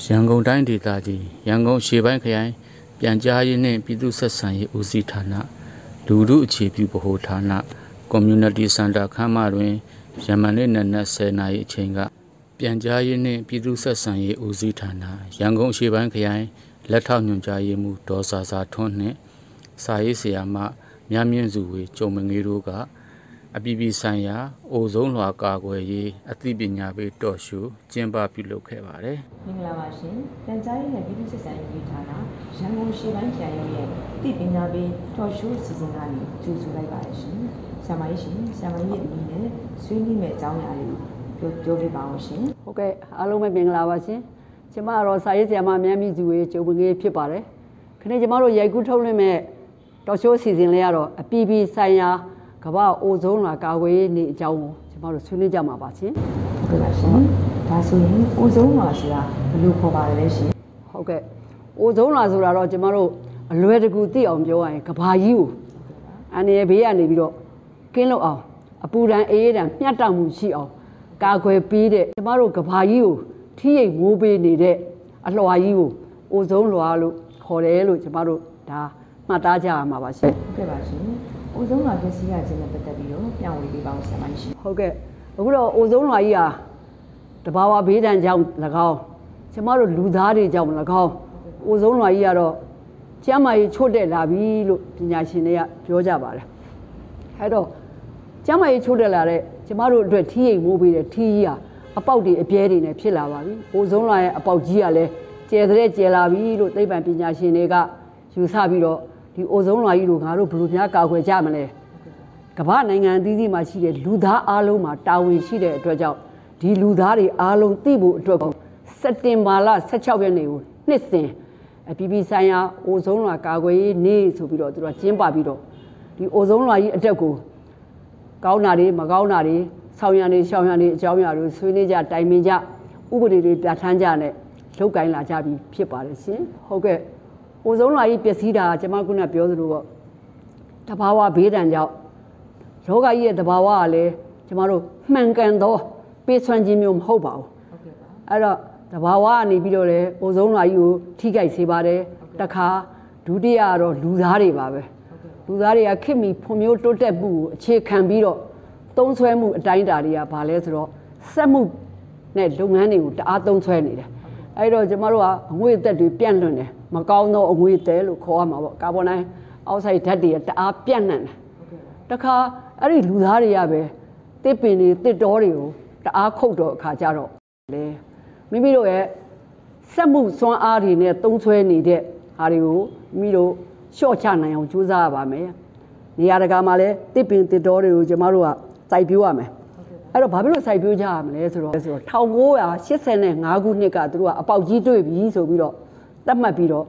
ရန်ကုန်တိုင်းဒေသကြီးရန်ကုန်ရှေ့ပိုင်းခရိုင်ပြန်ကြားရေးနှင့်ပြည်သူ့ဆက်ဆံရေးဦးစီးဌာနလူထုအခြေပြုဗဟိုဌာန Community Center ခန်းမတွင်ယမန်နေ့နနက်10:00 နာရီအချိန်ကပြန်ကြားရေးနှင့်ပြည်သူ့ဆက်ဆံရေးဦးစီးဌာနရန်ကုန်ရှေ့ပိုင်းခရိုင်လက်ထောက်ညွှန်ကြားရေးမှူးဒေါ်စာစာထွန်းနှင့်စာရေးဆရာမမြမြင့်စုဝေကျုံမငေးတို့ကအပြည်ပြည်ဆိုင်ရာအိုဆုံးလွှာကာကွယ်ရေးအသိပညာပေးတော်ရှုကျင်းပပြုလုပ်ခဲ့ပါတယ်။မင်္ဂလာပါရှင်။ပြန်ကြားရေးနဲ့ပြည်သူ့ဆက်ဆံရေးဌာနရန်ကုန်ရှေ့ပိုင်းခရိုင်ရဲ့အသိပညာပေးတော်ရှုစီစဉ်ကနေကြိုဆိုလိုက်ပါတယ်ရှင်။ဆရာမကြီးရှင်ဆရာမကြီးရဲ့အမည်နဲ့ဆွေးနွေးမယ့်အကြောင်းအရာတွေကိုပြောပြပါအောင်ရှင်။ဟုတ်ကဲ့အားလုံးပဲမင်္ဂလာပါရှင်။ကျမကတော့စာရေးဆရာမမြတ်မြင့်စုဝေကျုံမငေးဖြစ်ပါတယ်။ခဏကျမတို့ရိုက်ကူးထုတ်လွှင့်မဲ့တော်ရှုစီစဉ်လေးကတော့အပြည်ပြည်ဆိုင်ရာကမ္ဘာအိုဆုံးလွှာကာကွယ်ရေးနေ့အကြောင်းကိုကျမတို့ဆွေးနွေးကြမှာပါရှင်။ဟုတ်ပါရှင်။ဒါဆိုရင်အိုဆုံးလွှာဆိုတာဘယ်လိုခေါ်ပါလဲရှင်။ဟုတ်ကဲ့အိုဆုံးလွှာဆိုတာတော့ကျမတို့အလွယ်တကူသိအောင်ပြောရရင်ကမ္ဘာကြီးကိုအန္တရာယ်ဘေးကနေပြီးတော့ကင်းလွတ်အောင်အပူဒဏ်အေးဒဏ်မျှတမှုရှိအောင်ကာကွယ်ပေးတဲ့ကျမတို့ကမ္ဘာကြီးကိုထိရိပ်မိုးပေးနေတဲ့အလွှာကြီးကိုအိုဆုံးလွှာလို့ခေါ်တယ်လို့ကျမတို့ဒါမှတ်သားကြရမှာပါရှင်။ဟုတ်ကဲ့ပါရှင်။အိုဆုံးလွှာပစ္စည်းရခြင်းနဲ့ပတ်သက်ပြီးတော့ပြန်ဝေပေးပါဦးဆရာမရှင်။ဟုတ်ကဲ့အခုတော့အိုဆုံးလွှာကြီးဟာတဘာဝဘေးဒဏ်ကြောင့်၎င်းကျမတို့လူသားတွေကြောင့်၎င်းအိုဆုံးလွှာကြီးကတော့ကျန်းမာရေးချို့တဲ့လာပြီလို့ပညာရှင်တွေကပြောကြပါတယ်။အဲတော့ကျန်းမာရေးချို့တဲ့လာတဲ့ကျမတို့အတွက်ထီးရိပ်မိုးပေးတဲ့ထီးကြီးဟာအပေါက်တွေအပြဲတွေနဲ့ဖြစ်လာပါပြီ။အိုဆုံးလွှာရဲ့အပေါက်ကြီးကလည်းကျယ်တဲ့ကျယ်လာပြီလို့သိပ္ပံပညာရှင်တွေကယူဆပြီးတော့ဒီအိုဆုံးလွှာကြီးကိုငါတို့ဘယ်လိုများကာကွယ်ကြမလဲကမ္ဘာနိုင်ငံအသီးသီးမှာရှိတဲ့လူသားအားလုံးမှာတာဝန်ရှိတဲ့အတွက်ကြောင့်ဒီလူသားတွေအားလုံးသိဖို့အတွက်စက်တင်ဘာလ16ရက်နေ့ကိုနှစ်စဉ်အပြည်ပြည်ဆိုင်ရာအိုဆုံးလွှာကာကွယ်ရေးနေ့ဆိုပြီးတော့သူတို့ကျင်းပပြီးတော့ဒီအိုဆုံးလွှာကြီးအတက်ကိုကောင်းတာတွေမကောင်းတာတွေဆောင်ရံတွေရှောင်ရံတွေအကြောင်းအရာတွေဆွေးနွေးကြတိုင်ပင်ကြဥပဒေတွေပြဋ္ဌာန်းကြနဲ့လုပ်ကိုင်လာကြပြီးဖြစ်ပါတယ်ရှင်ဟုတ်ကဲ့အိုဆုံးလွှာကြီးပျက်စီးတာကျွန်မခုနပြောသလိုပေါ့တဘာဝဘေးဒဏ်ကြောင့်လောကကြီးရဲ့တဘာဝကလည်းကျွန်တော်တို့မှန်ကန်သောပေးဆွမ်းခြင်းမျိုးမဟုတ်ပါဘူးအဲ့တော့တဘာဝကနေပြီးတော့လေအိုဆုံးလွှာကြီးကိုထိခိုက်စေပါတယ်တခါဒုတိယကတော့လူသားတွေပါပဲလူသားတွေကခင်မီဖွံ့ဖြိုးတိုးတက်မှုကိုအခြေခံပြီးတော့သုံးဆွဲမှုအတိုင်းအတာတွေကဘာလဲဆိုတော့စက်မှုနဲ့လုပ်ငန်းတွေကိုတအားသုံးဆွဲနေတယ်အဲ့တော့ကျွန်တော်တို့ကအငွေ့အသက်တွေပြန့်လွင့်တယ်မကောင်းသောအငွေ့သဲလို့ခေါ်ရမှာပေါ့ကာဗွန်ဒိုင်အောက်ဆိုက်ဓာတ်တွေတအားပြန့်နှံ့တယ်တခါအဲ့ဒီလူသားတွေကပဲတစ်ပင်တွေတစ်တောတွေကိုတအားခုတ်တော့အခါကြတော့လေမိမိတို့ရဲ့စက်မှုစွမ်းအားတွေနဲ့သုံးဆွဲနေတဲ့ဟာတွေကိုမိတို့ရှော့ချနိုင်အောင်ကြိုးစားရပါမယ်နေရာတကာမှာလည်းတစ်ပင်တစ်တောတွေကိုကျမတို့ကစိုက်ပျိုးရမယ်အဲ့တော့ဘာဖြစ်လို့စိုက်ပျိုးကြရမလဲဆိုတော့1985ခုနှစ်ကသူတို့ကအပေါက်ကြီးတွေ့ပြီဆိုပြီးတော့သတ်မှတ်ပြီးတော့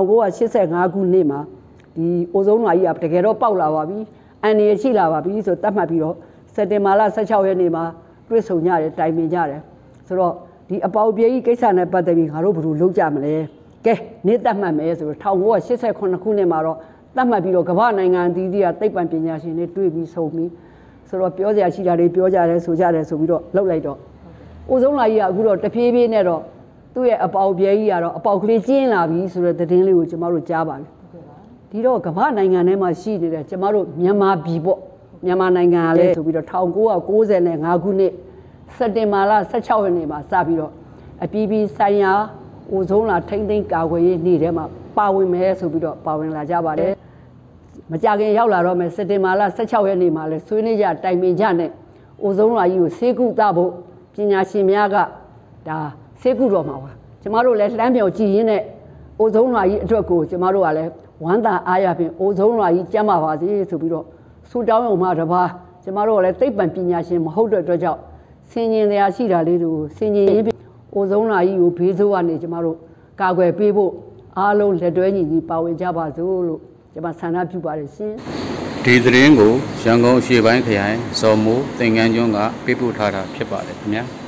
1985ခုနှစ်မှာဒီအိုဆုံးလွှာကြီးကတကယ်တော့ပေါက်လာပါပြီအန်ရရှိလာပါပြီဆိုသတ်မှတ်ပြီးတော့စက်တင်ဘာလ16ရက်နေ့မှာတွေ့ဆုံကြတယ်တိုင်ပင်ကြတယ်ဆိုတော့ဒီအပေါက်ပြဲကြီးကိစ္စနဲ့ပတ်သက်ပြီးငါတို့ဘယ်လိုလုပ်ကြမလဲကဲနေ့သတ်မှတ်မယ်ဆိုတော့1988ခုနှစ်မှာတော့သတ်မှတ်ပြီးတော့ကမ္ဘာနိုင်ငံအသီးသီးကသိပ္ပံပညာရှင်တွေတွေ့ပြီးဆုံပြီးဆိုတော့ပြောစရာရှိတာတွေပြောကြတယ်ဆိုကြတယ်ဆိုပြီးတော့လှုပ်လိုက်တော့အိုဆုံးလွှာကြီးကအခုတော့တဖြည်းဖြည်းနဲ့တော့သူ့ရဲ့အပေါက်ပြဲကြီးကတော့အပေါက်ကလေးကျင်းလာပြီဆိုတဲ့သတင်းလေးကိုကျမတို့ကြားပါပြီဒီတော့ကမ္ဘာနိုင်ငံထဲမှာရှိနေတဲ့ကျမတို့မြန်မာပြည်ပေါ့မြန်မာနိုင်ငံကလည်းဆိုပြီးတော့1995ခုနှစ်စက်တင်ဘာလ16ရက်နေ့မှာစပြီးတော့အပြည်ပြည်ဆိုင်ရာအိုဆုံးလွှာထိန်းသိမ်းကာကွယ်ရေးနေ့ထဲမှာပါဝင်မယ်ဆိုပြီးတော့ပါဝင်လာကြပါတယ်မကြခင်ရောက်လာတော့မယ်စက်တင်ဘာလ16ရက်နေ့မှာလဲဆွေးနွေးကြတိုင်ပင်ကြနဲ့အိုဆုံးလွှာကြီးကိုဆေးကုသဖို့ပညာရှင်များကဒါဆေးကုတော့မှာပါကျမတို့လည်းလှမ်းပြော်ကြည့်ရင်းနဲ့အိုဆုံးလွှာကြီးအတွက်ကိုကျမတို့ကလည်းဝမ်းသာအားရဖြင့်အိုဆုံးလွှာကြီးကျန်းမာပါစေဆိုပြီးတော့ဆူတောင်းရုံမှတပါးကျမတို့ကလည်းသိပ္ပံပညာရှင်မဟုတ်တဲ့အတွက်ကြောင့်ဆင်ញင်တရားရှိတာလေးတွေကိုဆင်ញင်ရေးအိုဆုံးလွှာကြီးကိုဘေးဆိုးကနေကျမတို့ကာကွယ်ပေးဖို့အားလုံးလက်တွဲညီညီပါဝင်ကြပါစို့လို့ကျွန်မဆန္ဒပြုပါတယ်ရှင်ဒီသတင်းကိုရန်ကုန်ရှေ့ပိုင်းခရိုင်ဇော်မိုးသင်္ကန်းကျွန်းကပေးပို့ထားတာဖြစ်ပါတယ်ခင်ဗျာ